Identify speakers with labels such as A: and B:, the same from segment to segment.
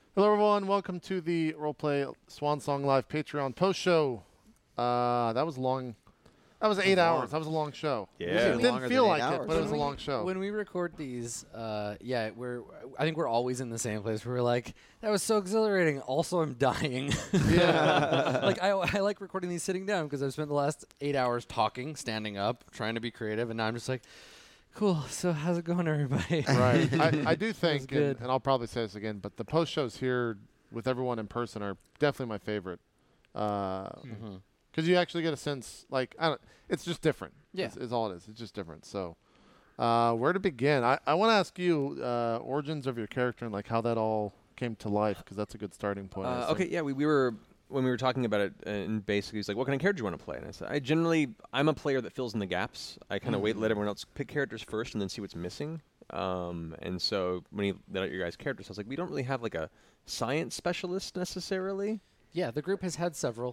A: Hello, everyone. Welcome to the Roleplay Swan Song Live Patreon post show. That was long. That was 8 hours. That was a long show.
B: Yeah.
A: It didn't
C: Longer
A: feel
C: than
A: like
C: 8
A: it,
C: hours.
A: but it was a long show.
D: When we record these, I think we're always in the same place where we're like, that was so exhilarating. Also, I'm dying.
A: Yeah.
D: Like I like recording these sitting down because I've spent the last 8 hours talking, standing up, trying to be creative, and now I'm just like, cool. So how's it going, everybody?
A: Right. I do think,
D: good.
A: and I'll probably say this again, but the post shows here with everyone in person are definitely my favorite. Because you actually get a sense, like, it's just different.
D: Yeah.
A: Is all it is. It's just different. So, where to begin? I want to ask you origins of your character and like how that all came to life, because that's a good starting point. I think.
B: Okay, yeah, we were when we were talking about it, and basically he's like, "What kind of character do you want to play?" And I said, I'm a player that fills in the gaps. I kind of let everyone else pick characters first, and then see what's missing. And so when he let out your guys' characters, I was like, we don't really have like a science specialist necessarily.
D: Yeah, the group has had several.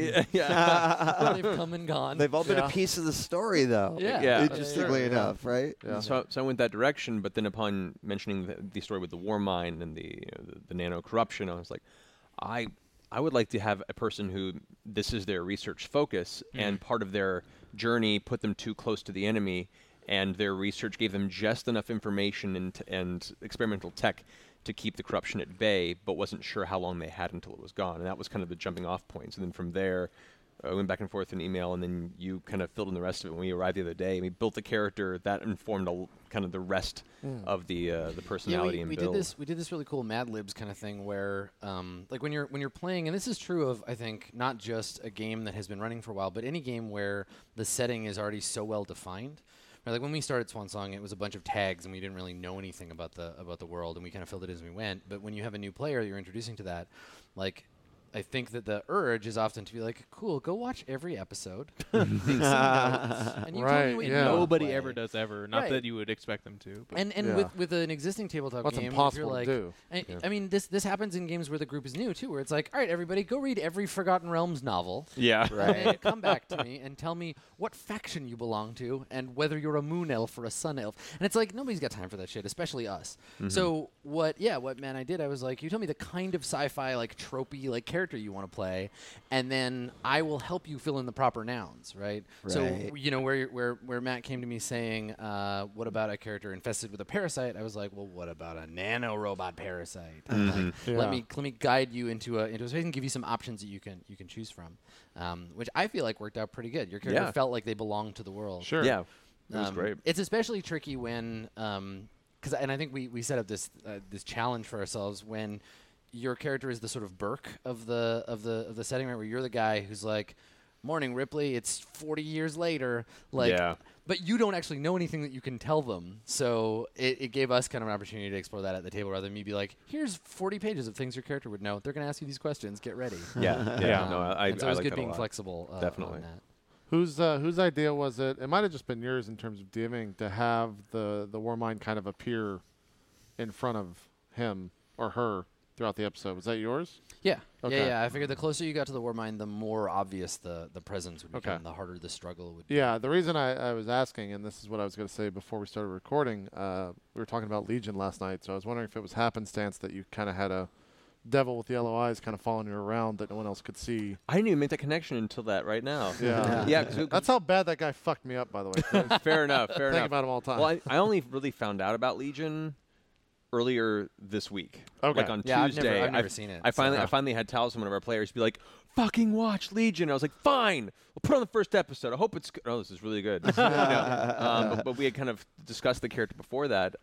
B: Yeah.
D: They've come and gone.
C: They've all been a piece of the story, though.
B: Yeah.
C: Interestingly enough, right?
A: Yeah.
B: So I went that direction, but then upon mentioning the story with the war mine and the nano corruption, I was like, I would like to have a person who this is their research focus, and part of their journey put them too close to the enemy, and their research gave them just enough information and experimental tech to keep the corruption at bay, but wasn't sure how long they had until it was gone. And that was kind of the jumping off points. And then from there, I went back and forth in email, and then you kind of filled in the rest of it when we arrived the other day. We built the character that informed kind of the rest of the personality and
D: we
B: build.
D: We did this really cool Mad Libs kind of thing where, like when you're playing, and this is true of I think not just a game that has been running for a while, but any game where the setting is already so well defined. Right, like when we started Swan Song, it was a bunch of tags, and we didn't really know anything about the world, and we kind of filled it as we went. But when you have a new player you're introducing to that, like, I think that the urge is often to be like, cool, go watch every episode, take some notes, and you tell
A: Right,
D: me what you
A: yeah.
D: wanna
E: Nobody
D: play.
E: ever does ever. Not
D: Right.
E: that you would expect them to. But
D: And
A: Yeah.
D: with an existing tabletop
A: What's
D: game,
A: impossible
D: if
A: to
D: you're
A: do.
D: like,
A: Yeah.
D: I mean, this happens in games where the group is new too, where it's like, all right, everybody, go read every Forgotten Realms novel.
B: Yeah.
D: Right. Come back to me and tell me what faction you belong to and whether you're a moon elf or a sun elf. And it's like nobody's got time for that shit, especially us. So what man I did, I was like, you tell me the kind of sci-fi like tropey like character you want to play, and then I will help you fill in the proper nouns, right? So
C: Right.
D: you know where Matt came to me saying, what about a character infested with a parasite? I was like, well, what about a nano robot parasite? Like,
A: Yeah.
D: let me guide you into a space and give you some options that you can choose from, which I feel like worked out pretty good. Your character
B: Yeah.
D: felt like they belonged to the world.
A: Sure.
B: Yeah. It was great.
D: It's especially tricky when, and I think we set up this challenge for ourselves when your character is the sort of Burke of the setting, right? Where you're the guy who's like, "Morning, Ripley. It's 40 years later." Like,
B: Yeah.
D: but you don't actually know anything that you can tell them. So it gave us kind of an opportunity to explore that at the table, rather than me be like, "Here's 40 pages of things your character would know. They're going to ask you these questions. Get ready."
B: Yeah. No, I
D: and so it was
B: like
D: good
B: that a
D: being
B: lot.
D: flexible.
B: Definitely.
D: On that.
A: Whose idea was it? It might have just been yours in terms of DMing to have the Warmind kind of appear in front of him or her throughout the episode. Was that yours?
D: Yeah.
A: Okay.
D: Yeah. I figured the closer you got to the Warmind, the more obvious the presence would become,
A: Okay.
D: the harder the struggle would be.
A: Yeah, the reason I was asking, and this is what I was going to say before we started recording, we were talking about Legion last night, so I was wondering if it was happenstance that you kind of had a devil with yellow eyes kind of following you around that no one else could see.
B: I didn't even make that connection until that right now.
A: Yeah.
B: Yeah. 'Cause
A: That's how bad that guy fucked me up, by the way. 'cause
B: fair enough.
A: I
B: Fair
A: think
B: enough.
A: about him all the time.
B: Well, I only really found out about Legion earlier this week.
A: Okay.
B: Like on
D: Yeah,
B: Tuesday.
D: I've never seen it,
B: I
D: so-
B: finally had Talos, one of our players, be like, "Fucking watch Legion." I was like, "Fine, we'll put on the first episode. I hope it's good." Oh, this is really good. You know, but we had kind of discussed the character before that.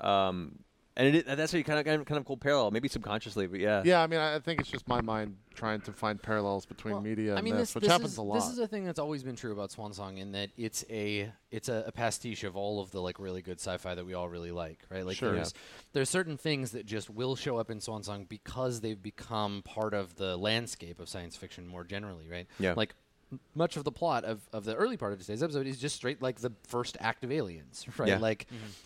B: And that's a kind of cool parallel, maybe subconsciously, but yeah.
A: Yeah, I mean, I think it's just my mind trying to find parallels between
D: Well,
A: media
D: I
A: and
D: mean,
A: this, which
D: this
A: happens
D: is,
A: a lot.
D: This is a thing that's always been true about Swan Song, in that it's a pastiche of all of the like really good sci-fi that we all really like, right? Like
A: Sure.
D: there's certain things that just will show up in Swan Song because they've become part of the landscape of science fiction more generally, right?
B: Yeah.
D: Like much of the plot of the early part of today's episode is just straight like the first act of Aliens, right?
B: Yeah.
D: Like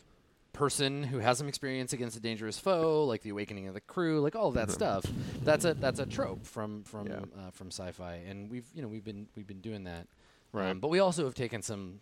D: person who has some experience against a dangerous foe, like the awakening of the crew, like all of that stuff. That's a trope from sci-fi, and we've been doing that.
A: Right.
D: But we also have taken some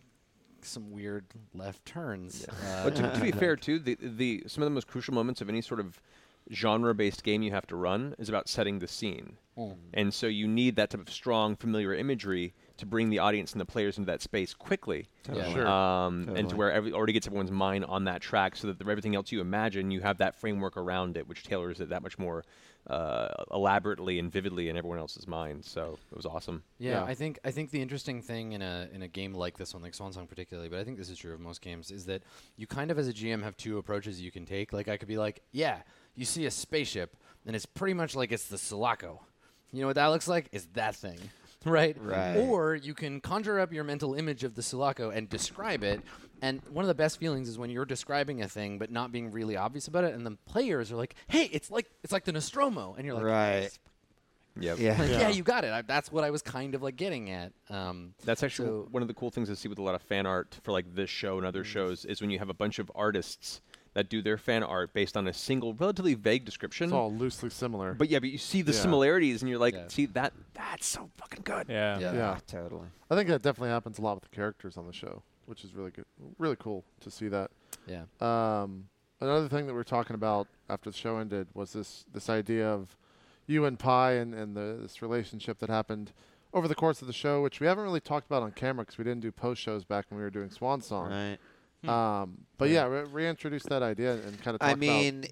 D: weird left turns.
B: But to be fair, too, the some of the most crucial moments of any sort of genre-based game you have to run is about setting the scene. And so you need that type of strong, familiar imagery to bring the audience and the players into that space quickly.
C: Totally.
A: Sure.
B: And to where already gets everyone's mind on that track so that everything else you imagine, you have that framework around it, which tailors it that much more elaborately and vividly in everyone else's mind. So it was awesome.
D: Yeah,
A: Yeah.
D: I think the interesting thing in a game like this one, like Swansong particularly, but I think this is true of most games, is that you kind of as a GM have two approaches you can take. Like I could be like, yeah, you see a spaceship, and it's pretty much like it's the Sulaco. You know what that looks like? It's that thing. Right?
C: Right.
D: Or you can conjure up your mental image of the Sulaco and describe it. And one of the best feelings is when you're describing a thing but not being really obvious about it, and the players are like, "Hey, it's like the Nostromo," and you're like,
C: Right.
B: Yep.
C: Yeah.
D: like,
A: Yeah.
D: yeah, you got it. That's what I was kind of like getting at.
B: That's actually
D: So-
B: one of the cool things to see with a lot of fan art for like this show and other shows is when you have a bunch of artists that do their fan art based on a single relatively vague description.
A: It's all loosely similar.
B: But you see the
A: Yeah.
B: similarities and you're like,
D: Yeah.
B: see that's so fucking good.
E: Yeah.
A: Yeah.
C: Totally.
A: I think that definitely happens a lot with the characters on the show, which is really good, really cool to see that.
D: Yeah.
A: Another thing that we were talking about after the show ended was this idea of you and Pi and this relationship that happened over the course of the show, which we haven't really talked about on camera because we didn't do post shows back when we were doing Swan Song.
C: Right.
A: But yeah, reintroduce that idea and kind of talk
C: I mean,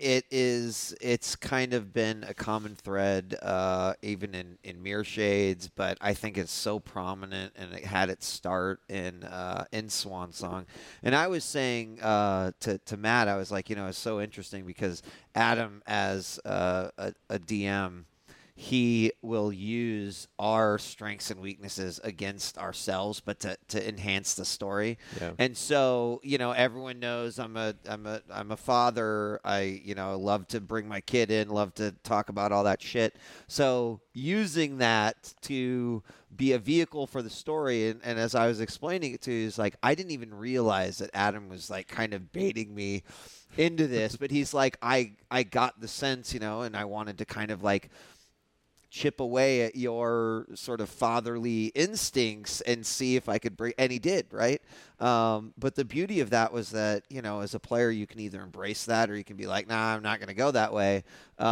C: it's kind of been a common thread, even in Mirror Shades, but I think it's so prominent, and it had its start in Swan Song. And I was saying to Matt, I was like, it's so interesting because Adam, as a DM, he will use our strengths and weaknesses against ourselves, but to enhance the story.
B: Yeah.
C: And so, everyone knows I'm a father. I, love to bring my kid in, love to talk about all that shit. So using that to be a vehicle for the story, and as I was explaining it to you, is like, I didn't even realize that Adam was like kind of baiting me into this, but he's like, I got the sense, and I wanted to kind of like chip away at your sort of fatherly instincts and see if I could bring, and he did, right? But the beauty of that was that, as a player, you can either embrace that or you can be like, nah, I'm not going to go that way.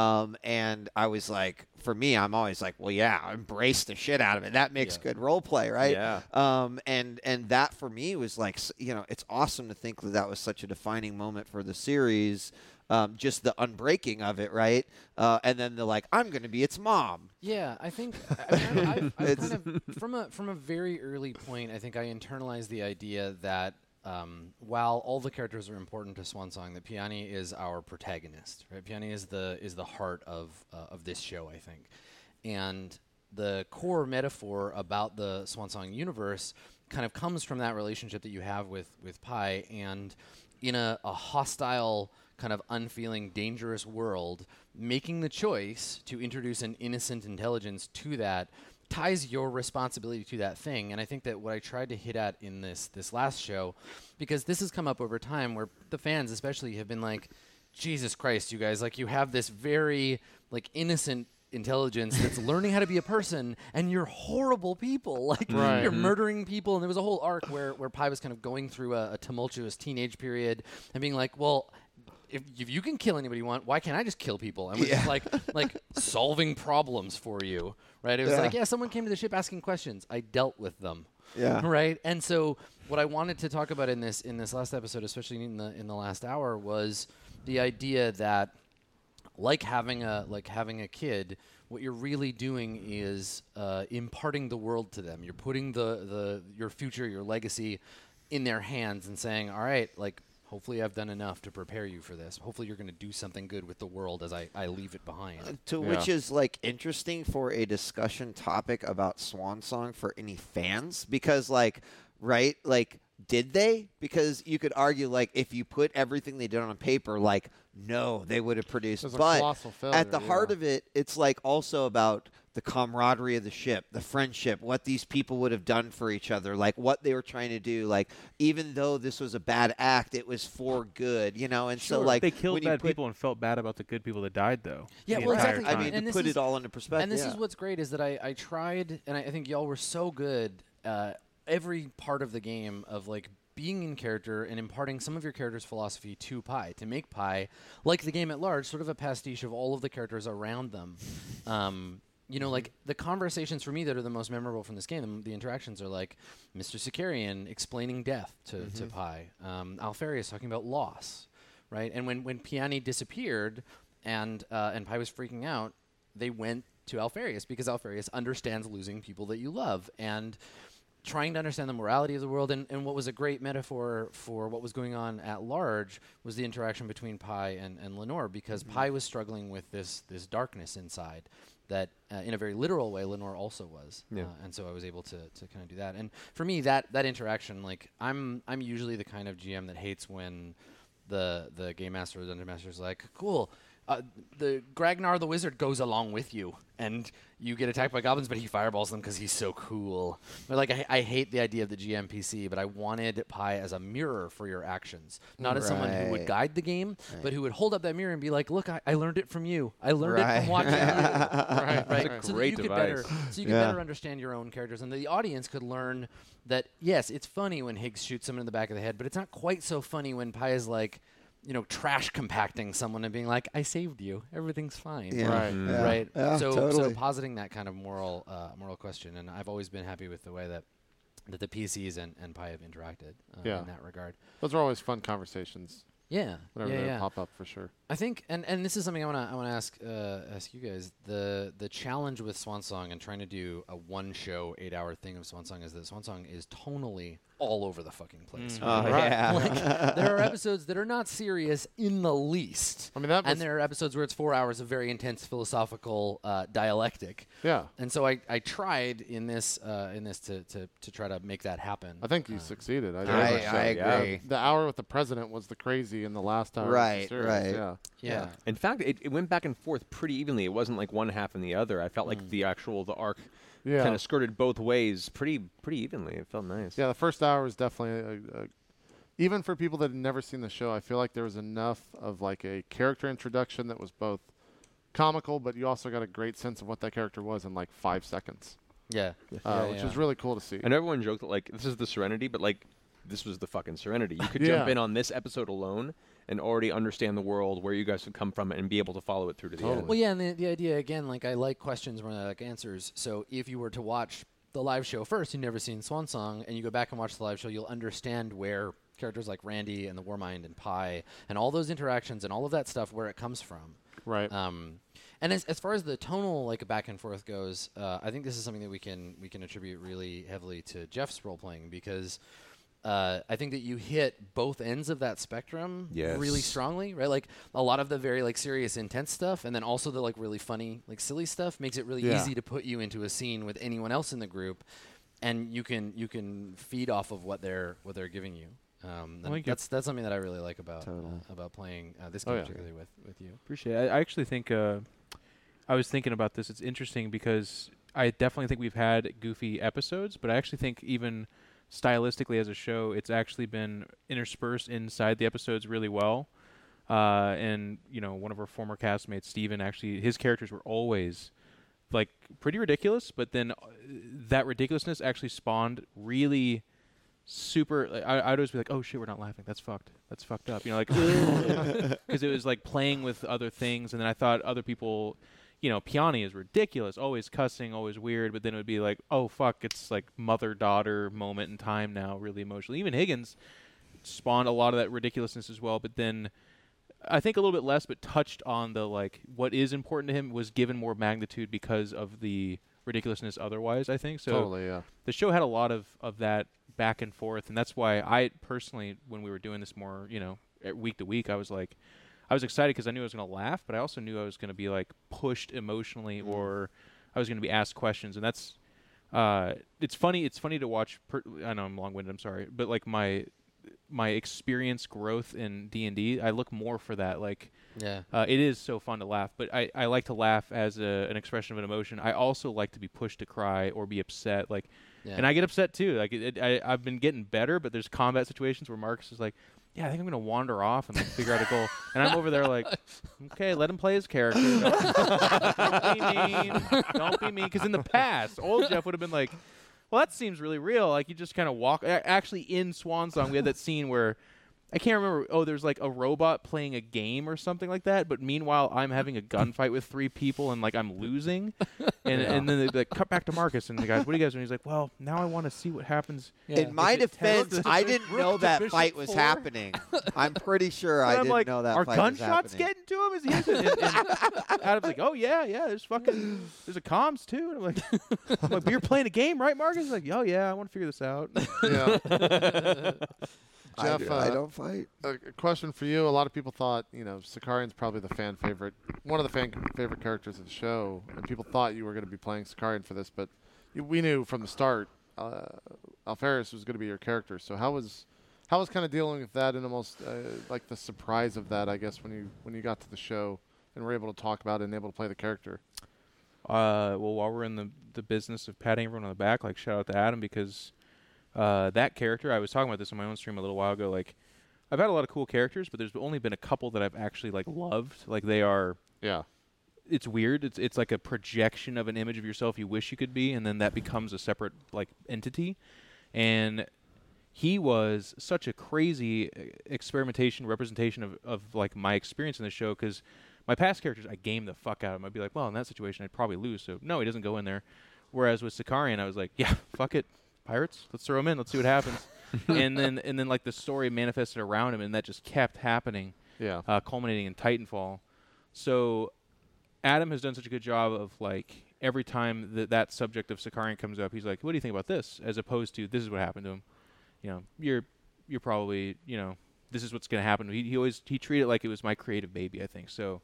C: And I was like, for me, I'm always like, well, yeah, embrace the shit out of it. That makes good role play, right?
B: Yeah.
C: And that for me was like, it's awesome to think that was such a defining moment for the series. Just the unbreaking of it, right? And then they're like, I'm going to be its mom.
D: Yeah, I think I've kind of from a very early point, I think I internalized the idea that while all the characters are important to Swan Song, that Piani is our protagonist, right? Piani is the heart of this show, I think, and the core metaphor about the Swan Song universe kind of comes from that relationship that you have with Pi, and in a hostile, kind of unfeeling, dangerous world, making the choice to introduce an innocent intelligence to that ties your responsibility to that thing. And I think that what I tried to hit at in this last show, because this has come up over time where the fans especially have been like, Jesus Christ, you guys, like you have this very like innocent intelligence that's learning how to be a person, and you're horrible people. Like
A: Right.
D: you're murdering people. And there was a whole arc where Pi was kind of going through a tumultuous teenage period and being like, well, if you can kill anybody you want, why can't I just kill people? And we're just like solving problems for you, right? It was like, someone came to the ship asking questions. I dealt with them.
C: Yeah.
D: Right. And so what I wanted to talk about in this last episode, especially in the last hour, was the idea that like having a kid, what you're really doing is imparting the world to them. You're putting your future, your legacy in their hands and saying, all right, like, hopefully I've done enough to prepare you for this. Hopefully you're going to do something good with the world as I leave it behind.
C: Which is like interesting for a discussion topic about Swan Song for any fans, because did they? Because you could argue like if you put everything they did on paper, like no, they would have produced.
A: It was a
C: But
A: colossal failure,
C: at the heart
A: yeah.
C: of it, it's like also about the camaraderie of the ship, the friendship, what these people would have done for each other, like what they were trying to do. Like even though this was a bad act, it was for good, And so like
E: They killed
C: when you
E: bad
C: put-
E: people and felt bad about the good people that died, though.
D: Yeah,
E: the
D: well,
E: entire
D: exactly.
C: I
E: time.
C: mean,
D: And
C: to
D: this
C: put
D: is-
C: it all into perspective.
D: And this is what's great is that I tried, and I think y'all were so good every part of the game of like being in character and imparting some of your character's philosophy to Pi, to make Pi, like the game at large, sort of a pastiche of all of the characters around them. You know, like the conversations for me that are the most memorable from this game, the interactions are like Mr. Sicarian explaining death to Pi, Alfarius talking about loss, right? And when Piani disappeared and Pi was freaking out, they went to Alfarius because Alfarius understands losing people that you love and trying to understand the morality of the world. And what was a great metaphor for what was going on at large was the interaction between Pi and Lenore, because Pi was struggling with this darkness inside that in a very literal way Lenore also was.
B: Yeah.
D: And so I was able to kind of do that. And for me, that interaction, like I'm usually the kind of GM that hates when the game master or the dungeon master is like, cool, the Gragnar the wizard goes along with you, and you get attacked by goblins, but he fireballs them because he's so cool. But like, I hate the idea of the GMPC, but I wanted Pi as a mirror for your actions, not as someone who would guide the game, but who would hold up that mirror and be like, look, I learned it from you. I learned it from watching you. Right. So that
B: great
D: you could
B: device.
D: better understand your own characters, and the audience could learn that, yes, it's funny when Higgs shoots someone in the back of the head, but it's not quite so funny when Pi is like, you know, trash compacting someone and being like, I saved you. Everything's fine.
C: Yeah.
A: Right.
C: Yeah.
D: Right.
C: Yeah,
D: So
C: totally.
D: positing that kind of moral question, and I've always been happy with the way that the PCs and Pi have interacted
A: Yeah.
D: in that regard.
A: Those are always fun conversations
D: Yeah.
A: whenever
D: yeah,
A: they
D: yeah.
A: pop up, for sure.
D: I think, and this is something I wanna ask you guys. The challenge with Swansong and trying to do a one show 8-hour thing of Swansong is that Swansong is tonally all over the fucking place.
C: Oh,
A: Right.
C: yeah.
D: Like, there are episodes that are not serious in the least.
A: I mean, that was,
D: And there are episodes where it's 4 hours of very intense philosophical dialectic.
A: yeah.
D: And so I tried in this to try to make that happen.
A: I think you succeeded.
C: I
B: Yeah.
C: agree.
A: The hour with the president was the crazy, and the last hour
C: Right,
A: was the serious.
C: right.
A: Yeah.
D: Yeah.
B: In fact, it went back and forth pretty evenly. It wasn't like one half and the other. I felt like the arc
A: Yeah.
B: kind of skirted both ways pretty evenly. It felt nice.
A: Yeah, the first hour was definitely even for people that had never seen the show, I feel like there was enough of like a character introduction that was both comical, but you also got a great sense of what that character was in like 5 seconds,
D: Yeah.
A: which was really cool to see.
B: I know everyone joked that like this is the Serenity, but like this was the fucking Serenity. You could
A: Yeah.
B: jump in on this episode alone and already understand the world, where you guys would come from, and be able to follow it through to the end.
D: Well, yeah, and the idea, again, like I like questions more than I like answers. So if you were to watch the live show first, you've never seen Swansong, and you go back and watch the live show, you'll understand where characters like Randy and the Warmind and Pi and all those interactions and all of that stuff, where it comes from.
A: Right.
D: And as far as the tonal like back and forth goes, I think this is something that we can attribute really heavily to Jeff's role playing, because I think that you hit both ends of that spectrum really
B: Yes.
D: strongly, right? Like a lot of the very like serious, intense stuff, and then also the like really funny, like silly stuff makes it really
A: Yeah.
D: easy to put you into a scene with anyone else in the group, and you can feed off of what they're giving you. And
E: Like
D: that's something that I really like about playing this game,
A: Oh, yeah.
D: particularly with you.
E: Appreciate it. I actually think I was thinking about this. It's interesting because I definitely think we've had goofy episodes, but I actually think even stylistically as a show, it's actually been interspersed inside the episodes really well. And you know, one of our former castmates, Steven, actually his characters were always like pretty ridiculous, but then that ridiculousness actually spawned really super. I'd always be like, "Oh shit, we're not laughing. That's fucked. That's fucked up." You know, like because it was like playing with other things, and then I thought other people, you know, Piani is ridiculous, always cussing, always weird, but then it would be like, "Oh fuck, it's like mother-daughter moment in time now, really emotional." Even Higgins spawned a lot of that ridiculousness as well, but then I think a little bit less, but touched on the like what is important to him was given more magnitude because of the ridiculousness otherwise, I think. So
A: Totally, yeah.
E: the show had a lot of that back and forth, and that's why I personally, when we were doing this more, you know, week to week, I was excited because I knew I was going to laugh, but I also knew I was going to be like pushed emotionally, or I was going to be asked questions, and that's it's funny to watch. I know I'm long-winded, I'm sorry, but like my experience growth in D&D, I look more for that. Like,
D: Yeah.
E: it is so fun to laugh, but I like to laugh as an expression of an emotion. I also like to be pushed to cry or be upset. Like,
D: Yeah.
E: and I get upset too. Like, I've been getting better, but there's combat situations where Marcus is like, "Yeah, I think I'm gonna wander off and like figure out a goal," and I'm over there like, "Okay, let him play his character. Don't be mean. Don't be mean." Because in the past, old Jeff would have been like, well, that seems really real. Like you just kind of walk. Actually, in Swan Song, we had that scene where I can't remember. Oh, there's like a robot playing a game or something like that. But meanwhile, I'm having a gunfight with 3 people and like I'm losing. And then they like, cut back to Marcus and the guys, what do you guys do? And he's like, well, now I want to see what happens.
D: Yeah.
C: In my defense, I didn't know that
E: Bishop
C: fight was
E: 4?
C: happening. I'm pretty sure I
E: And I'm
C: didn't
E: like,
C: know that
E: are
C: fight was
E: gunshots
C: happening.
E: getting to him? Is he? And Adam's like, oh yeah, there's a comms too. And I'm like, but you're playing a game, right, Marcus? He's like, oh yeah, I want to figure this out.
A: Yeah. Jeff,
C: I don't fight.
A: a question for you. A lot of people thought, Sakarian's probably the one of the fan favorite characters of the show, and people thought you were going to be playing Sakarian for this, but we knew from the start Alferis was going to be your character. So how was kind of dealing with that and almost like the surprise of that, I guess, when you got to the show and were able to talk about it and able to play the character?
E: Well, while we're in the business of patting everyone on the back, like shout out to Adam because that character, I was talking about this on my own stream a little while ago. Like, I've had a lot of cool characters, but there's only been a couple that I've actually like loved. Like they are.
A: Yeah.
E: It's weird. It's like a projection of an image of yourself you wish you could be, and then that becomes a separate like entity. And he was such a crazy experimentation, representation of like my experience in the show because my past characters, I game the fuck out of them. I'd be like, well, in that situation, I'd probably lose. So no, he doesn't go in there. Whereas with Sakarian, I was like, yeah, fuck it. Pirates, let's throw him in. Let's see what happens. and then like the story manifested around him, and that just kept happening.
A: Yeah.
E: Culminating in Titanfall. So Adam has done such a good job of like every time that subject of Sakarian comes up, he's like, "What do you think about this?" As opposed to this is what happened to him. You're probably this is what's going to happen. He treated it like it was my creative baby. I think so.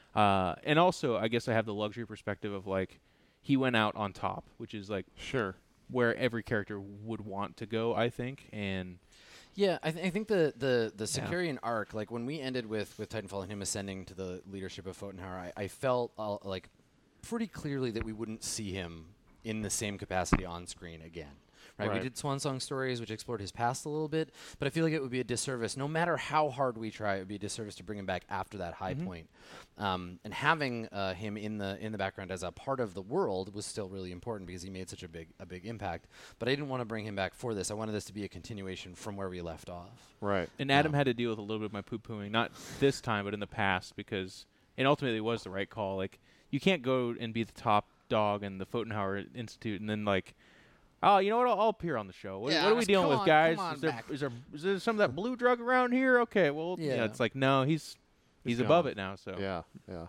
E: And also, I guess I have the luxury perspective of like he went out on top, which is like
A: Sure.
E: where every character would want to go, I think. And
D: Yeah, I think the Sakarian arc, like when we ended with Titanfall and him ascending to the leadership of Pfotenhauer, I felt like pretty clearly that we wouldn't see him in the same capacity on screen again. Right? We
A: Right.
D: did Swan Song Stories, which explored his past a little bit, but I feel like it would be a disservice. No matter how hard we try, it would be a disservice to bring him back after that high point. And having him in the background as a part of the world was still really important because he made such a big impact. But I didn't want to bring him back for this. I wanted this to be a continuation from where we left off.
A: Right.
E: And Adam had to deal with a little bit of my poo-pooing, not this time, but in the past, because and ultimately it was the right call. Like, you can't go and be the top dog in the Pfotenhauer Institute and then like, oh, you know what? I'll appear on the show. What are we dealing with, guys? Is there some of that blue drug around here? Okay, well,
D: Yeah.
E: it's like no, he's above it now. So
A: Yeah.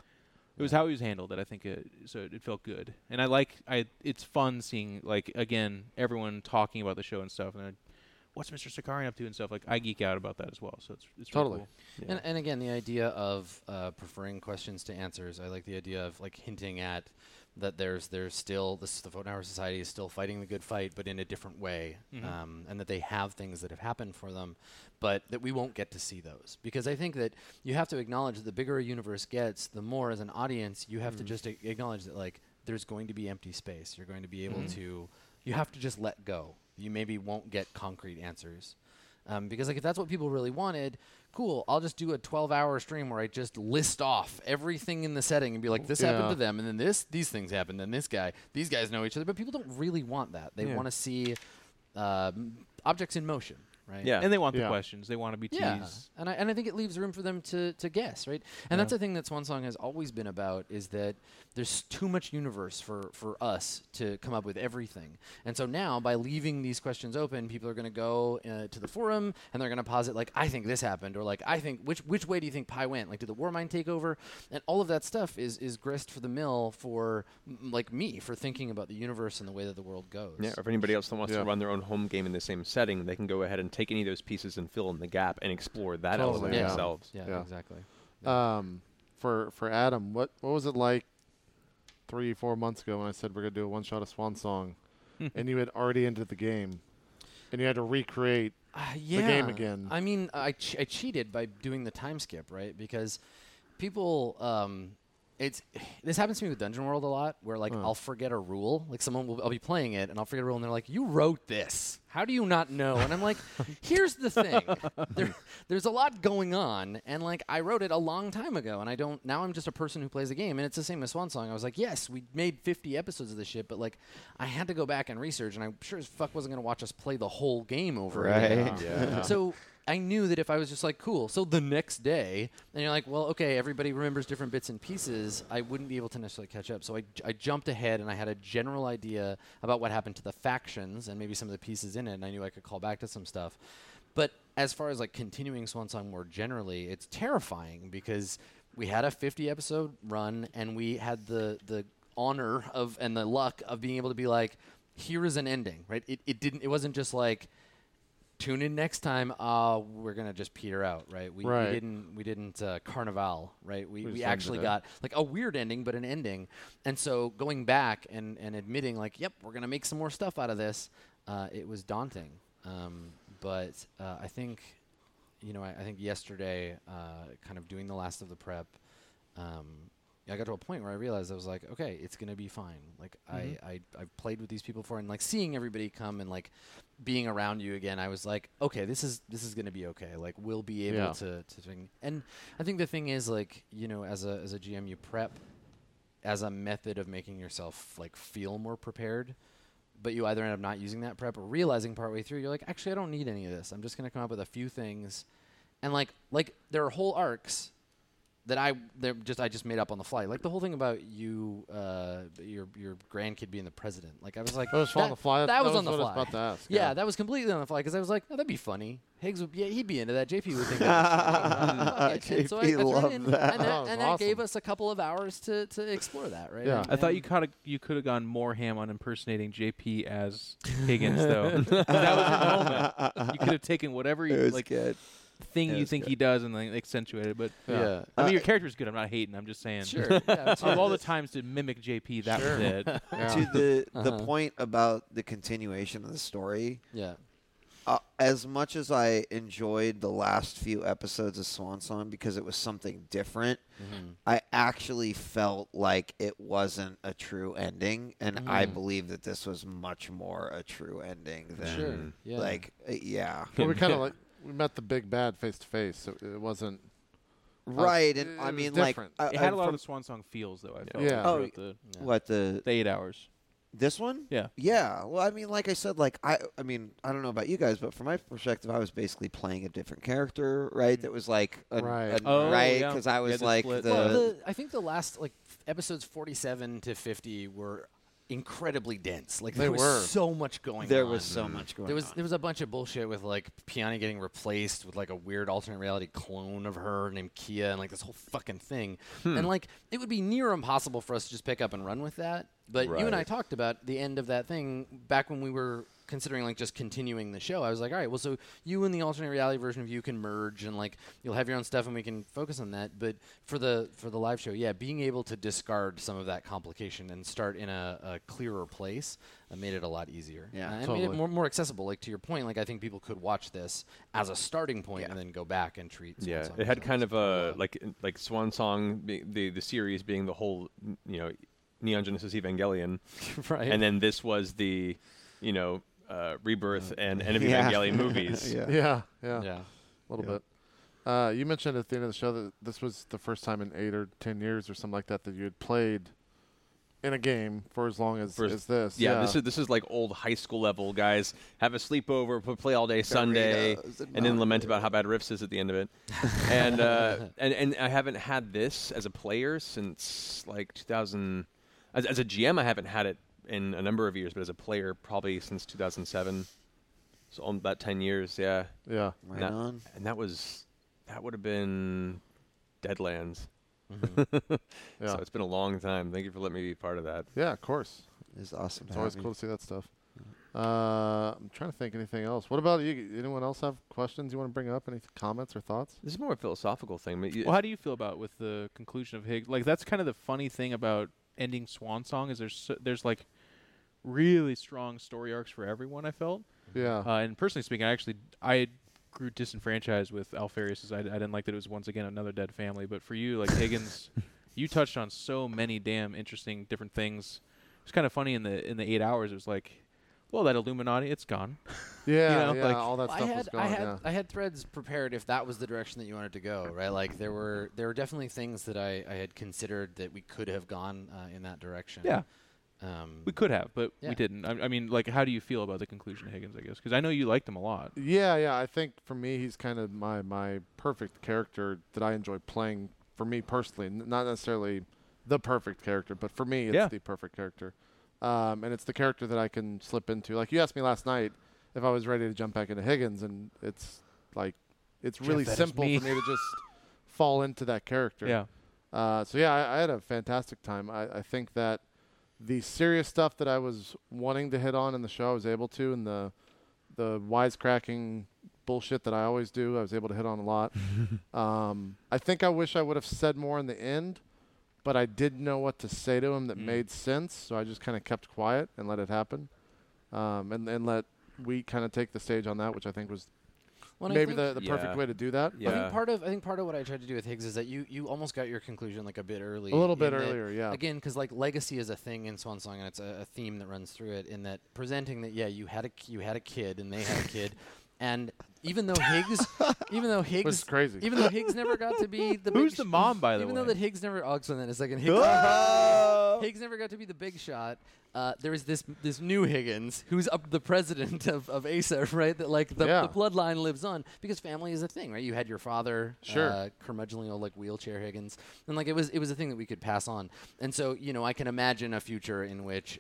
E: it was how he was handled that I think it felt good, and it's fun seeing like again everyone talking about the show and stuff, and what's Mr. Sakarian up to and stuff. Like I geek out about that as well, so it's
A: Totally.
E: really cool.
D: And again, the idea of preferring questions to answers. I like the idea of like hinting at that there's still the Pfotenhauer Society is still fighting the good fight, but in a different way, and that they have things that have happened for them, but that we won't get to see those. Because I think that you have to acknowledge that the bigger a universe gets, the more as an audience you have to just acknowledge that like there's going to be empty space. You're going to be able to. You have to just let go. You maybe won't get concrete answers. Because like if that's what people really wanted, cool, I'll just do a 12-hour stream where I just list off everything in the setting and be like, this happened to them, and then these things happened, and these guys know each other. But people don't really want that. They want to see objects in motion, right?
B: Yeah.
E: And they want the
A: Yeah.
E: questions. They want to be teased.
D: Yeah, and I think it leaves room for them to guess, right? And that's the thing that Swan Song has always been about, is that there's too much universe for us to come up with everything. And so now, by leaving these questions open, people are going to go to the forum, and they're going to posit, like, I think this happened, or like, I think, which way do you think Pi went? Like, did the Warmind take over? And all of that stuff is grist for the mill for, like, me, for thinking about the universe and the way that the world goes.
B: Yeah, or if anybody else that wants to run their own home game in the same setting, they can go ahead and take any of those pieces and fill in the gap and explore that
A: Totally.
B: element
A: Yeah.
B: themselves.
D: Yeah, exactly.
A: For Adam, what was it like 3-4 months ago when I said we're gonna do a one shot of Swan Song, and you had already entered the game, and you had to recreate the game again?
D: I mean, I cheated by doing the time skip, right? Because people This happens to me with Dungeon World a lot, where like I'll forget a rule. Like I'll be playing it and I'll forget a rule, and they're like, "You wrote this. How do you not know?" And I'm like, "Here's the thing. There's a lot going on, and like I wrote it a long time ago, and I don't. Now I'm just a person who plays a game, and it's the same as Swan Song. I was like, yes, we made 50 episodes of this shit, but like I had to go back and research, and I'm sure as fuck wasn't gonna watch us play the whole game over again.
C: Right.
B: Yeah.
D: So I knew that if I was just like, cool, so the next day, and you're like, well, okay, everybody remembers different bits and pieces, I wouldn't be able to necessarily catch up. So I jumped ahead, and I had a general idea about what happened to the factions and maybe some of the pieces in it, and I knew I could call back to some stuff. But as far as like continuing Swan Song more generally, it's terrifying because we had a 50-episode run, and we had the honor of and the luck of being able to be like, here is an ending, right? It wasn't just like, tune in next time. We're gonna just peter out, right? We didn't Carnival, right? We actually got like a weird ending, but an ending. And so going back and admitting like, yep, we're gonna make some more stuff out of this. It was daunting, but I think, I think yesterday, kind of doing the last of the prep. I got to a point where I realized I was like, okay, it's gonna be fine. Like I've played with these people before, and like seeing everybody come and like being around you again, I was like, okay, this is gonna be okay. Like we'll be able to swing. And I think the thing is like, as a GM, you prep as a method of making yourself like feel more prepared. But you either end up not using that prep or realizing partway through, you're like, actually, I don't need any of this. I'm just gonna come up with a few things, and like there are whole arcs that I just made up on the fly. Like the whole thing about you, your grandkid being the president. Like I was like,
A: That was on the fly.
D: That was on the
A: what
D: fly.
A: I was about to ask.
D: Yeah, that was completely on the fly because I was like, oh, that'd be funny. Higgs would, he'd be into that. JP would think that was funny. And so I threw it
C: loved
D: in,
C: that.
D: and that gave us a couple of hours to explore that, right?
A: Yeah.
D: And,
E: I thought you could have gone more ham on impersonating JP as Higgins, though. That was your moment. You could have taken whatever you like.
C: Good.
E: Thing
C: It
E: you
C: was
E: think
C: good.
E: he does and then accentuate it, but
D: Yeah.
E: I mean your character's good. I'm not hating. I'm just saying.
D: Sure. Yeah,
E: Of all the times to mimic JP, that was it.
A: Yeah.
C: To the point about the continuation of the story,
D: yeah.
C: as much as I enjoyed the last few episodes of Swan Song because it was something different, I actually felt like it wasn't a true ending, and I believe that this was much more a true ending than
D: Sure. Yeah.
C: like yeah.
A: Well, we kind of like we met the big bad face to face. So it wasn't
C: Right,
A: it
C: and I
A: was
C: mean, like,
A: different.
E: It had a lot of
C: from
E: the Swan Song feels, though. I felt
A: Yeah.
E: throughout the
C: what the
E: 8 hours.
C: this one?
E: Yeah.
C: Yeah. Well, I mean, like I said, like I mean, I don't know about you guys, but from my perspective, I was basically playing a different character, right? That was like,
A: Right.
E: Oh,
C: right?
E: yeah.
C: Because I was
E: Yeah, the
C: like
E: split.
C: the
D: I think the last like episodes 47 to 50 were incredibly dense. Like
A: They
D: there was
A: were.
D: so much going
C: there
D: on.
C: was so much going
D: There was
C: on.
D: there was a bunch of bullshit with like Piani getting replaced with like a weird alternate reality clone of her named Kia and like this whole fucking thing. And like it would be near impossible for us to just pick up and run with that. But you and I
B: Right.
D: talked about the end of that thing back when we were considering like just continuing the show. I was like, all right, well, so you and the alternate reality version of you can merge and like you'll have your own stuff and we can focus on that. But for the live show, yeah, being able to discard some of that complication and start in a clearer place made it a lot easier.
C: Yeah,
D: and
A: totally.
D: made it more accessible. Like to your point, like I think people could watch this as a starting point and then go back and treat. Swan
B: Yeah,
D: Song
B: it had
D: as
B: kind of a
D: a
B: like Swan Song, the series being the whole Neon Genesis Evangelion,
D: right.
B: and then this was the Rebirth and End of
C: Yeah.
B: Evangelion movies.
C: Yeah.
A: yeah,
D: yeah.
A: a little bit. You mentioned at the end of the show that this was the first time in 8 or 10 years or something like that you had played in a game for as long as this.
B: Yeah, this is like old high school level guys have a sleepover, play all day Sunday,
C: Doritos and
B: and then lament
C: Mountain
B: about how bad Rifts is at the end of it. and and I haven't had this as a player since like 2000. As a GM, I haven't had it in a number of years, but as a player, probably since 2007. So about 10 years, yeah.
A: Yeah.
C: Right
B: That-
C: on.
B: And that would have been Deadlands.
A: Yeah.
B: So it's been a long time. Thank you for letting me be part of that.
A: Yeah, of course.
C: It's awesome.
A: It's always cool to see that stuff. I'm trying to think anything else. What about you? Anyone else have questions you want to bring up? Any comments or thoughts?
B: This is more a philosophical thing. But
E: Well, how do you feel about with the conclusion of Higgs? Like that's kind of the funny thing about ending Swan Song is there's like really strong story arcs for everyone. I felt,
A: Yeah.
E: and personally speaking, I grew disenfranchised with Alfarius. I didn't like that it was once again another dead family. But for you, like Higgins, You touched on so many damn interesting different things. It's kind of funny in the 8 hours. It was like, well, that Illuminati, it's gone.
A: Yeah,
E: You know, like-
A: all that stuff was gone.
D: I had threads prepared if that was the direction that you wanted to go, right? Like there were definitely things that I had considered that we could have gone in that direction.
E: Yeah. We could have, but
D: Yeah.
E: we didn't. I mean, like, how do you feel about the conclusion of Higgins, I guess? Because I know you liked him a lot.
A: Yeah. I think for me, he's kind of my perfect character that I enjoy playing. For me personally, not necessarily the perfect character, but for me, it's
E: Yeah.
A: the perfect character. And it's the character that I can slip into. Like you asked me last night if I was ready to jump back into Higgins, and it's like it's really
E: that is
A: simple
E: me.
A: for me to just fall into that character.
E: Yeah.
A: So yeah, I had a fantastic time. I think that the serious stuff that I was wanting to hit on in the show, I was able to, and the wisecracking bullshit that I always do, I was able to hit on a lot. I think I wish I would have said more in the end, but I didn't know what to say to him that made sense, so I just kind of kept quiet and let it happen, and let we kind of take the stage on that, which I think was
D: Well, and I
A: maybe
D: think-
A: the
B: Yeah.
A: perfect way to do that.
B: Yeah.
D: I think part of what I tried to do with Higgs is that you almost got your conclusion like a bit early.
A: A little bit
D: in that-
A: earlier, yeah.
D: Again, because like legacy is a thing in Swan Song, and it's a theme that runs through it. In that presenting that you had a kid and they had a kid, and even though Higgs
A: was crazy.
D: even though Higgs never got to be the
E: Who's
D: big
E: the mom, by the
D: even
E: way?
D: though that Higgs never I'll explain that in a second. Higgs never got to be the big shot. There is this new Higgins who's the president of ASA, right? That like the bloodline lives on because family is a thing, right? You had your father,
A: Sure.
D: curmudgeonly old like wheelchair Higgins, and like it was a thing that we could pass on. And so I can imagine a future in which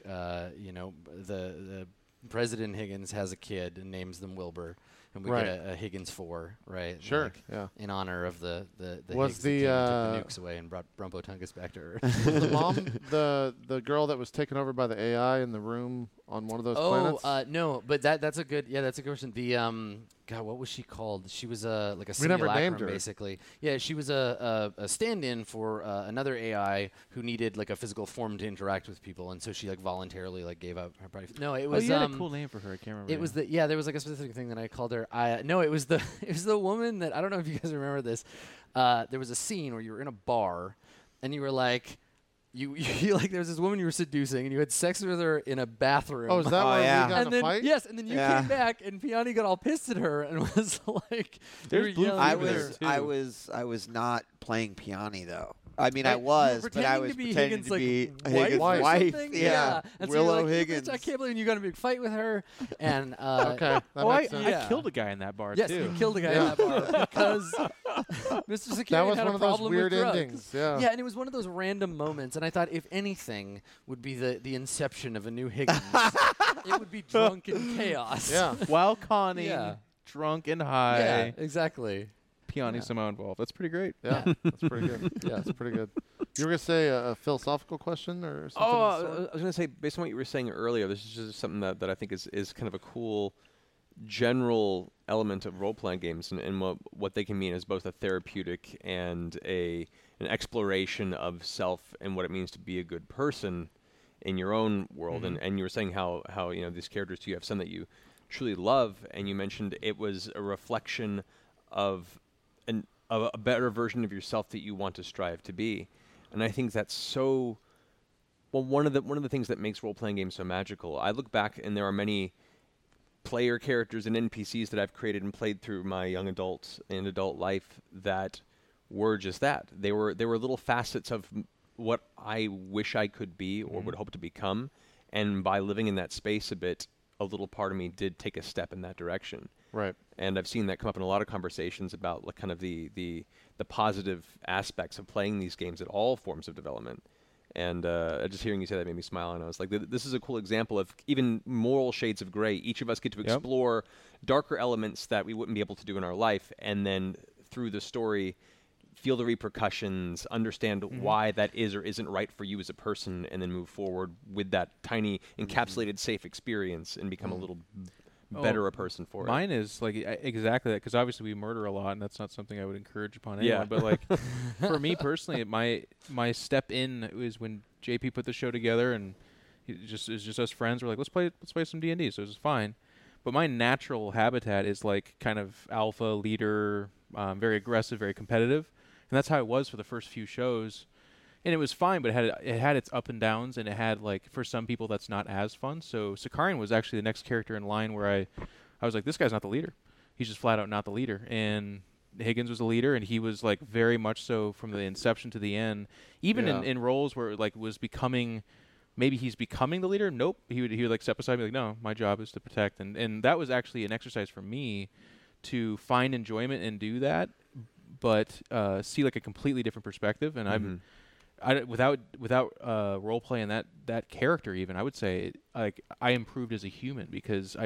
D: the President Higgins has a kid and names them Wilbur. And we
A: Right.
D: get a Higgins 4, right?
A: Sure,
D: Like,
A: yeah.
D: in honor of the
A: Was
D: Higgs that came and took
A: the,
D: the nukes away and brought Brumpo Tungus back to Earth.
A: Was the mom the girl that was taken over by the AI in the room on one of those planets?
D: No, but that's a good question. The God, what was she called? She was like a
A: We never named
D: simulacrum,
A: her.
D: basically. Yeah, she was a stand-in for another AI who needed like a physical form to interact with people, and so she like voluntarily like gave up her body. No, it was
E: you had a cool name for her. I can't remember.
D: It was there was like a specific thing that I called her. No, it was the woman that I don't know if you guys remember this. There was a scene where you were in a bar, and you were like. You like there was this woman you were seducing and you had sex with her in a bathroom.
A: Oh, is that where
C: yeah.
A: we got
D: and
A: in
D: then
A: a fight?
D: yes, and then you
C: Yeah.
D: came back and Piani got all pissed at her and was like,
E: There's
D: you were
E: blue
D: yelling
C: I
D: at
E: Over
D: her.
E: there,
C: was
E: too.
C: I was not playing Piani though. I mean,
D: Right,
C: I
D: you were
C: was, but I
D: pretending
C: was
D: to be
C: pretending
D: Higgins,
C: to
D: like,
C: be
D: wife
C: Higgins'
D: or
C: wife.
D: something?
C: Yeah,
D: And so
C: Willow
D: you're like,
C: Higgins.
D: I can't believe you got in a big fight with her. And
A: Okay, that makes sense.
D: Yeah.
E: I killed a guy in that bar
D: yes,
E: too.
D: you killed a guy in that bar because Mr. Security
A: That was
D: had
A: one
D: a
A: of those
D: problem
A: weird
D: with drugs.
A: endings. Yeah.
D: Yeah, and it was one of those random moments, and I thought if anything would be the inception of a new Higgins, it would be drunken chaos.
A: Yeah.
E: While conning,
D: Yeah.
E: drunk and
D: Yeah,
E: high,
D: exactly.
E: Piani
D: Yeah.
E: somehow involved. That's pretty great.
A: Yeah, that's pretty good. Yeah, it's pretty good. You were gonna say a philosophical question or something?
B: Oh,
A: of the
B: I
A: sort?
B: was going to say, based on what you were saying earlier, this is just something that I think is kind of a cool general element of role-playing games and what they can mean as both a therapeutic and an exploration of self and what it means to be a good person in your own world. And you were saying how these characters, you have some that you truly love, and you mentioned it was a reflection of a better version of yourself that you want to strive to be. And I think that's so one of the things that makes role-playing games so magical. I look back and there are many player characters and NPCs that I've created and played through my young adult and adult life that were just that. They were little facets of what I wish I could be or would hope to become, and by living in that space a bit, a little part of me did take a step in that direction.
A: Right.
B: And I've seen that come up in a lot of conversations about like kind of the positive aspects of playing these games at all forms of development. And just hearing you say that made me smile, and I was like, this is a cool example of even moral shades of gray. Each of us get to explore darker elements that we wouldn't be able to do in our life, and then through the story, feel the repercussions, understand why that is or isn't right for you as a person, and then move forward with that tiny encapsulated safe experience and become a little better a person for it.
E: Mine is like exactly that, because obviously we murder a lot, and that's not something I would encourage upon anyone.
B: Yeah.
E: But like for me personally, my step in was when JP put the show together, and it was just us friends. We're like, let's play some D&D. So it was fine. But my natural habitat is like kind of alpha leader, very aggressive, very competitive, and that's how it was for the first few shows. and it was fine, but it had its up and downs, and it had like for some people that's not as fun. So Sakarian was actually the next character in line where I was like, this guy's not the leader. He's just flat out not the leader. And Higgins was the leader, and he was like very much so from the inception to the end. Even in roles where it, like was becoming, maybe he's becoming the leader. Nope, he would like step aside and be like, no, my job is to protect. And that was actually an exercise for me to find enjoyment and do that, but see like a completely different perspective. And without role play and that character, even I would say like I improved as a human because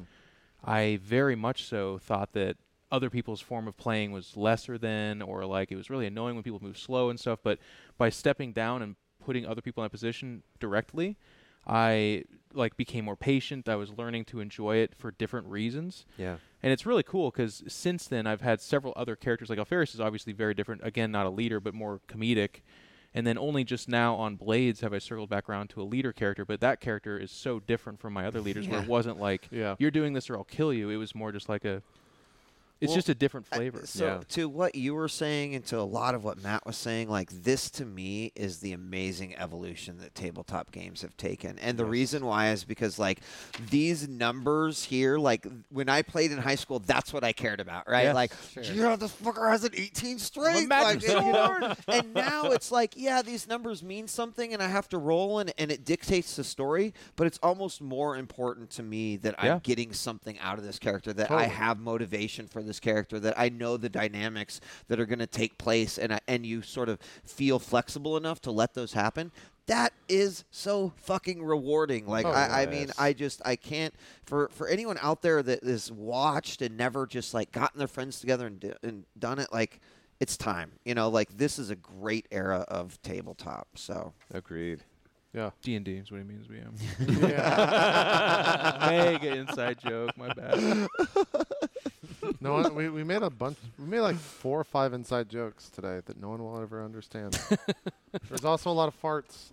E: I very much so thought that other people's form of playing was lesser than, or like it was really annoying when people move slow and stuff. But by stepping down and putting other people in that position directly, I like became more patient. I was learning to enjoy it for different reasons.
B: Yeah.
E: And it's really cool because since then I've had several other characters. Like Alferis is obviously very different. Again, not a leader, but more comedic. And then only just now on Blades have I circled back around to a leader character. But that character is so different from my other leaders where it wasn't like, you're doing this or I'll kill you. It was more just like it's just a different flavor.
C: So to what you were saying and to a lot of what Matt was saying, like this to me is the amazing evolution that tabletop games have taken. And the reason why is because like these numbers here, like when I played in high school, that's what I cared about, right?
E: Yeah,
C: like,
E: sure.
C: yeah, this fucker has an 18 strength.
E: magic
C: Like, you know?
E: sword.
C: And now it's like, yeah, these numbers mean something and I have to roll and it dictates the story, but it's almost more important to me that I'm getting something out of this character, that I have motivation for this character, that I know the dynamics that are going to take place, and you sort of feel flexible enough to let those happen. That is so fucking rewarding. Like I mean, I can't for anyone out there that is watched and never just like gotten their friends together and done it. Like it's time, you know. Like this is a great era of tabletop. So
B: Agreed.
A: Yeah.
E: D&D is what he means.
A: Yeah.
E: Mega inside joke. My bad.
A: No, we made a bunch. We made like 4 or 5 inside jokes today that no one will ever understand. There's also a lot of farts,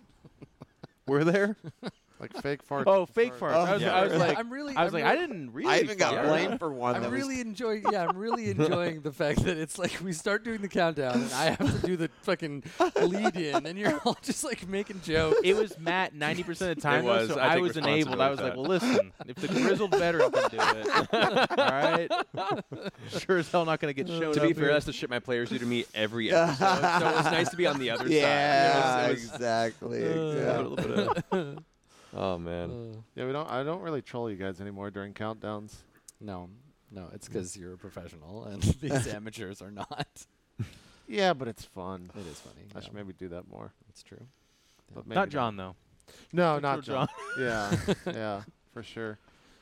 E: Were there?
A: like fake farts.
E: Oh, fake farts.
C: Oh,
E: I was like, I
F: I
E: didn't really.
C: I even got
E: fart.
C: blamed for one.
F: I'm
C: that
F: really enjoying. Yeah, I'm really enjoying the fact that it's like we start doing the countdown, and I have to do the fucking lead in, and you're all just like making jokes.
E: It was Matt 90% of the time,
B: It was.
E: though, so
B: I
E: I
B: take
E: was enabled. I was like, well,
B: responsibility
E: listen, if the grizzled veteran can do it, all right? Sure as hell not going to get shown
B: To
E: up
B: be fair,
E: here.
B: that's the shit my players do to me every episode. So it was nice to be on the other
C: Yeah,
B: side. It was
C: exactly.
B: a
C: exactly.
B: little bit of, oh man.
A: Yeah, I don't really troll you guys anymore during countdowns.
F: No, it's because you're a professional, and these amateurs are not.
A: Yeah, but it's fun.
F: It is funny.
A: I should maybe do that more.
F: It's true.
A: But maybe
E: Not John, though.
A: No,
E: Don't
A: not
E: troll
A: John. Yeah, for sure.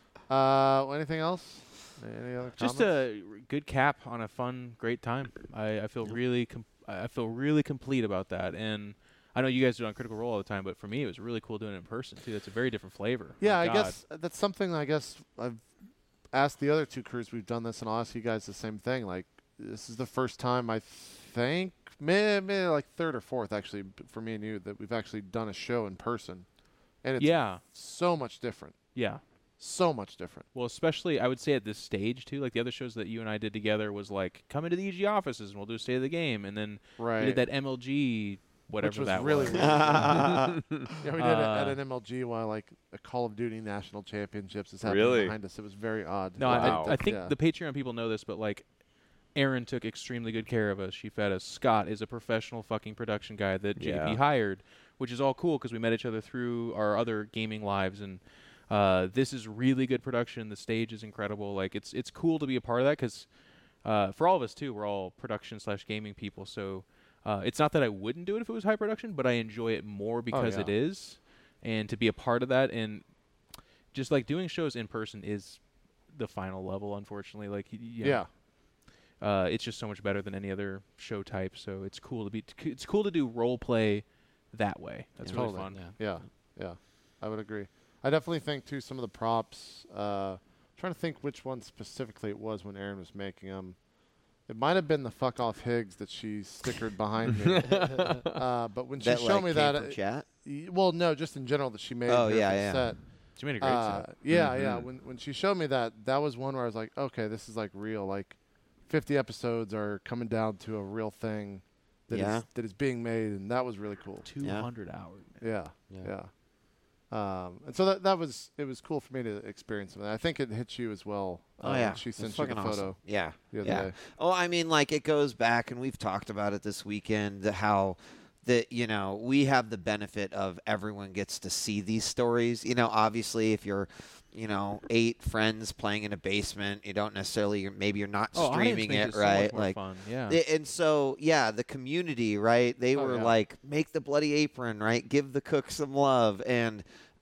A: Anything else? Any other
E: Just
A: comments?
E: a good cap on a fun, great time. I feel really I feel really complete about that. And I know you guys do it on Critical Role all the time, but for me, it was really cool doing it in person too. It's a very different flavor.
A: Yeah,
E: My
A: I
E: God.
A: guess that's something. I guess I've asked the other 2 crews we've done this, and I'll ask you guys the same thing. Like, this is the first time I think, maybe like 3rd or 4th actually, for me and you, that we've actually done a show in person, and it's so much different.
E: Yeah.
A: So much different.
E: Well, especially I would say at this stage too. Like the other shows that you and I did together was like come into the EG offices and we'll do a state of the game, and then
A: Right.
E: we did that MLG whatever
A: Which was
E: that
A: really
E: was.
A: weird. Yeah, we did it at an MLG while like a Call of Duty National Championships is happening
B: Really?
A: behind us. It was very odd.
E: No,
B: Wow.
E: I think
A: Yeah.
E: the Patreon people know this, but like Erin took extremely good care of us. She fed us. Scott is a professional fucking production guy that JP
B: Yeah.
E: hired, which is all cool because we met each other through our other gaming lives, and this is really good production. The stage is incredible. Like it's cool to be a part of that because for all of us too, we're all production/gaming people. So it's not that I wouldn't do it if it was high production, but I enjoy it more because it is, and to be a part of that, and just like doing shows in person is the final level. Unfortunately, like it's just so much better than any other show type. So it's cool to do role play that way. That's really
A: Totally.
E: fun.
F: Yeah.
A: Yeah, I would agree. I definitely think too some of the props. Trying to think which one specifically it was when Erin was making them. It might have been the "fuck off Higgs" that she stickered behind me. But when she
C: That,
A: showed
C: like,
A: me
C: came
A: that,
C: from chat.
A: well, no, just in general that she made.
C: Oh,
A: here
C: yeah,
A: for the
C: yeah.
A: set.
E: She made a great set.
A: Yeah. When she showed me that was one where I was like, okay, this is like real. Like, 50 episodes are coming down to a real thing, that is being made, and that was really cool.
E: 200 hours. Man.
A: Yeah. And so that was cool for me to experience something. I think it hit you as well. When she sent you the photo.
C: Awesome. Yeah.
A: The other day.
C: Oh, I mean, like it goes back, and we've talked about it this weekend. How that we have the benefit of everyone gets to see these stories. Obviously, if you're 8 friends playing in a basement, you don't necessarily maybe you're not streaming it, right?
E: So much more fun. Yeah.
C: And so, the community, right? They were like, make the bloody apron, right? Give the cook some love, and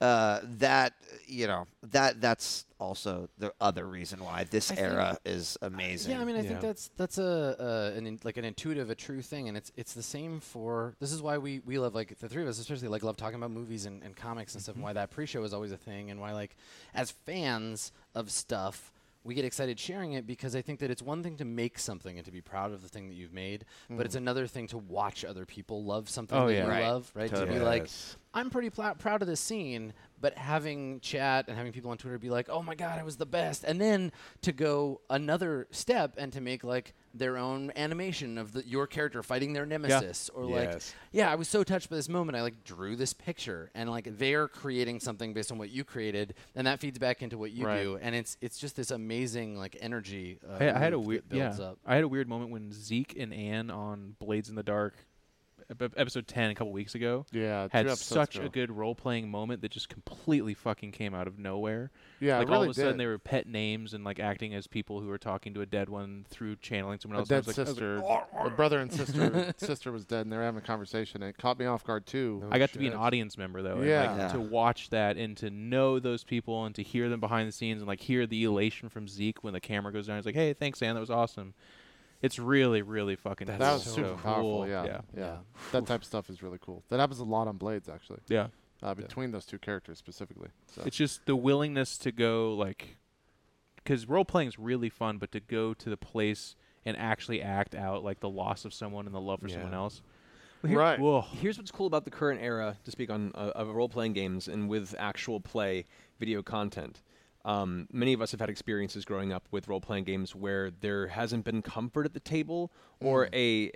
C: that's also the other reason why this era is amazing.
D: Yeah, I mean, I think that's an intuitive, a true thing, and it's the same for. This is why we love, like, the three of us, especially, like, love talking about movies and comics and stuff, and why that pre-show is always a thing, and why, like, as fans of stuff, we get excited sharing it, because I think that it's one thing to make something and to be proud of the thing that you've made, but it's another thing to watch other people love something that you love, right?
C: Totally.
D: To be like, I'm pretty proud of this scene, but having chat and having people on Twitter be like, oh my God, it was the best. And then to go another step and to make like their own animation of your character fighting their nemesis. Or like, I was so touched by this moment. I like drew this picture, and like they're creating something based on what you created, and that feeds back into what you do. And it's just this amazing like energy.
E: I had a weird
D: up.
E: I had a weird moment when Zeke and Ann on Blades in the Dark, episode 10 a couple weeks ago, had such a good role-playing moment that just completely fucking came out of nowhere.
A: Yeah,
E: like
A: it really
E: all of a sudden
A: did.
E: they were pet names and like acting as people who were talking to a dead one through channeling someone else.
A: A dead
E: I was like,
A: sister, or brother and sister. Sister was dead, and they were having a conversation. And it caught me off guard too.
E: I got to be an audience member though, and like, to watch that and to know those people and to hear them behind the scenes and like hear the elation from Zeke when the camera goes down. He's like, "Hey, thanks, Ann, that was awesome." It's really, really fucking cool.
A: That was
E: So
A: super
E: cool.
A: powerful. Yeah. That type of stuff is really cool. That happens a lot on Blades, actually.
E: Yeah.
A: Between those two characters specifically. So.
E: It's just the willingness to go, like, because role playing is really fun, but to go to the place and actually act out like the loss of someone and the love for someone else.
A: Right.
E: Whoa.
B: Here's what's cool about the current era, to speak on of role-playing games and with actual play video content. Many of us have had experiences growing up with role-playing games where there hasn't been comfort at the table, or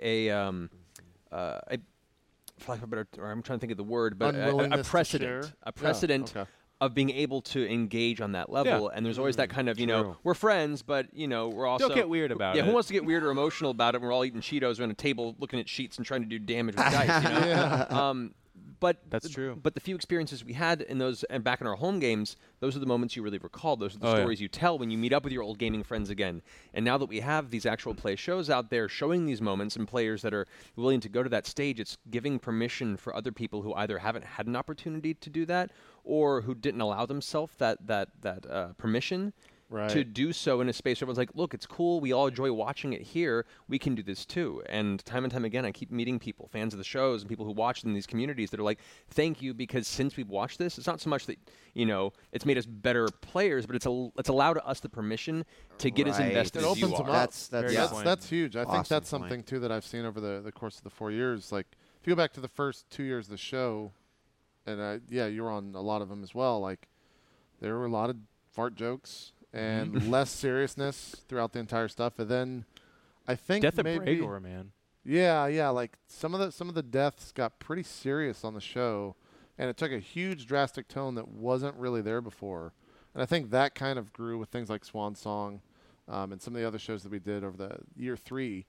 B: for lack of a better, or I'm trying to think of the word, but a precedent, of being able to engage on that level. And there's always that kind of, we're friends, but we're also
E: don't get weird about it.
B: Yeah, who wants to get weird or emotional about it? We're all eating Cheetos around a table, looking at sheets and trying to do damage with dice. But
E: that's true.
B: But the few experiences we had in those and back in our home games, those are the moments you really recall. Those are the stories you tell when you meet up with your old gaming friends again. And now that we have these actual play shows out there showing these moments and players that are willing to go to that stage, it's giving permission for other people who either haven't had an opportunity to do that or who didn't allow themselves that permission.
A: Right.
B: To do so in a space where everyone's like, look, it's cool. We all enjoy watching it here. We can do this too. And time again, I keep meeting people, fans of the shows and people who watch in these communities that are like, thank you, because since we've watched this, it's not so much that, it's made us better players, but it's allowed us the permission to get as invested as you are.
A: That's huge. I think that's
C: point.
A: something too that I've seen over the course of the 4 years. Like, if you go back to the first 2 years of the show, and you were on a lot of them as well, like, there were a lot of fart jokes and less seriousness throughout the entire stuff. And then I think
E: Death
A: maybe
E: of Bregor, man.
A: Yeah, like some of the deaths got pretty serious on the show, and it took a huge drastic tone that wasn't really there before. And I think that kind of grew with things like Swan Song, and some of the other shows that we did over the year 3,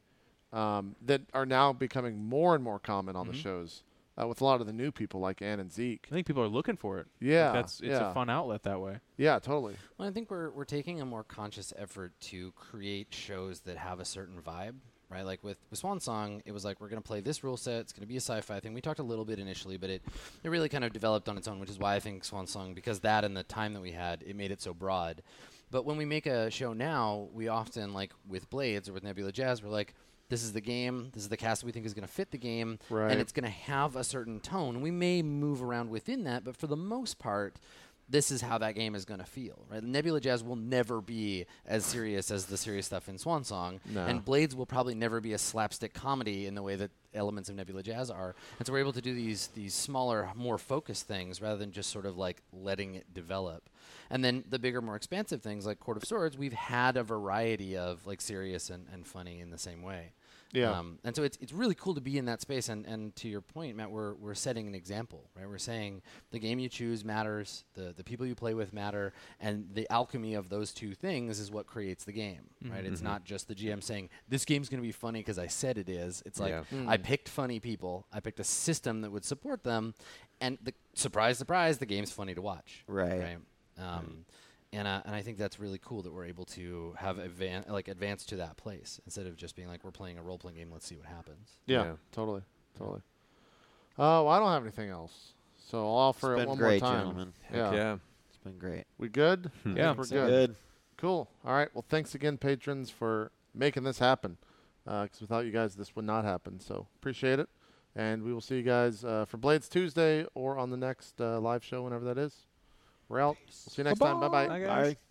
A: that are now becoming more and more common on the shows. With a lot of the new people like Ann and Zeke.
E: I think people are looking for it.
A: Yeah.
E: Like it's a fun outlet that way.
A: Yeah, totally.
D: Well, I think we're taking a more conscious effort to create shows that have a certain vibe, right? Like with Swan Song, it was like, we're going to play this rule set. It's going to be a sci-fi thing. We talked a little bit initially, but it really kind of developed on its own, which is why I think Swan Song, because that and the time that we had, it made it so broad. But when we make a show now, we often, like with Blades or with Nebula Jazz, we're like, this is the game, this is the cast that we think is going to fit the game, and it's going to have a certain tone. We may move around within that, but for the most part, this is how that game is going to feel, right? Nebula Jazz will never be as serious as the serious stuff in Swan Song, and Blades will probably never be a slapstick comedy in the way that elements of Nebula Jazz are. And so we're able to do these smaller, more focused things rather than just sort of like letting it develop. And then the bigger, more expansive things like Court of Swords, we've had a variety of like serious and funny in the same way.
A: Yeah.
D: And so it's really cool to be in that space. And to your point, Matt, we're setting an example, right? We're saying the game you choose matters, the people you play with matter, and the alchemy of those two things is what creates the game, right? It's not just the GM saying, this game's going to be funny because I said it is. It's like, I picked funny people. I picked a system that would support them. And surprise, surprise, the game's funny to watch.
C: Right.
D: And I think that's really cool that we're able to have advance to that place instead of just being like, we're playing a role-playing game, let's see what happens.
A: Yeah, totally. Well, I don't have anything else, so I'll offer
C: It's
A: it
C: been
A: one
C: great,
A: more time.
C: gentlemen.
B: Yeah.
C: It's been great.
A: We good?
E: Yeah.
A: We're
E: So
A: good. Cool. All right. Well, thanks again, patrons, for making this happen. Because without you guys, this would not happen. So appreciate it. And we will see you guys for Blades Tuesday or on the next live show, whenever that is. We're out. We'll see you next time. Bye-bye.
E: Bye, guys.
C: Bye.